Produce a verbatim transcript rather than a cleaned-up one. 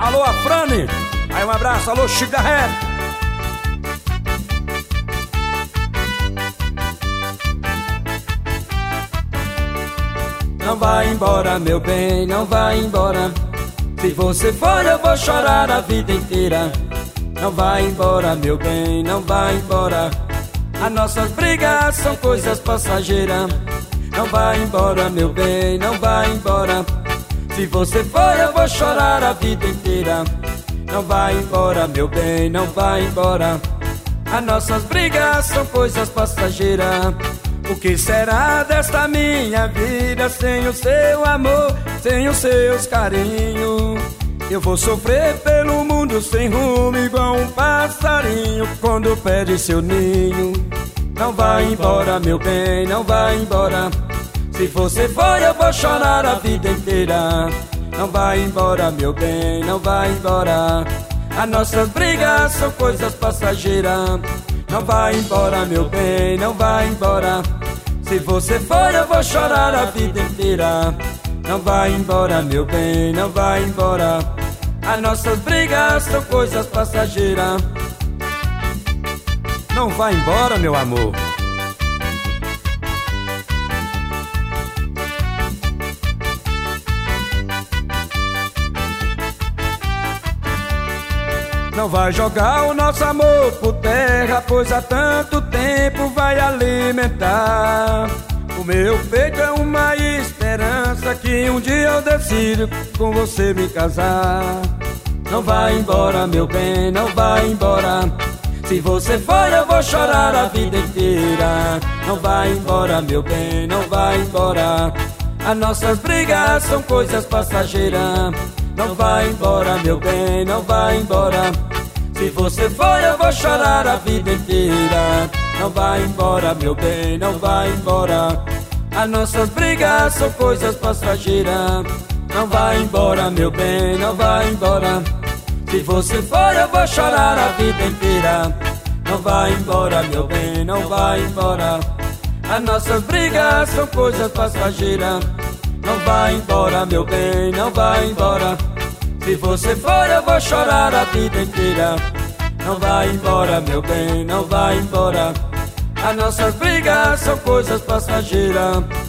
Alô, Afrane. Aí um abraço, alô, Chico da Ré. Não vai embora, meu bem, não vai embora. Se você for, eu vou chorar a vida inteira. Não vai embora, meu bem, não vai embora. As nossas brigas são coisas passageiras. Não vai embora, meu bem, não vai embora. Se você for, eu vou chorar a vida inteira. Não vai embora, meu bem, não vai embora. As nossas brigas são coisas passageiras. O que será desta minha vida sem o seu amor, sem os seus carinhos? Eu vou sofrer pelo mundo sem rumo, igual um passarinho quando perde seu ninho. Não vai embora, meu bem, não vai embora. Se você for, eu vou chorar a vida inteira. Não vai embora, meu bem, não vai embora. As nossas brigas são coisas passageiras. Não vai embora, meu bem, não vai embora. Se você for, eu vou chorar a vida inteira. Não vai embora, meu bem, não vai embora. As nossas brigas são coisas passageiras. Não vai embora, meu amor. Não vai jogar o nosso amor por terra, pois há tanto tempo vai alimentar. O meu peito é uma esperança que um dia eu decido com você me casar. Não vai embora, meu bem, não vai embora. Se você for, eu vou chorar a vida inteira. Não vai embora, meu bem, não vai embora. As nossas brigas são coisas passageiras. Não vai embora, meu bem, não vai embora. Se você for, eu vou chorar a vida inteira. Não vai embora, meu bem, não vai embora. As nossas brigas são coisas passageiras. Não vai embora, meu bem, não vai embora. Se você for, eu vou chorar a vida inteira. Não vai embora, meu bem, não vai embora. As nossas brigas são coisas passageiras. Não vai embora, meu bem, não vai embora. Se você for, eu vou chorar a vida inteira. Não vai embora, meu bem, não vai embora. As nossas brigas são coisas passageiras.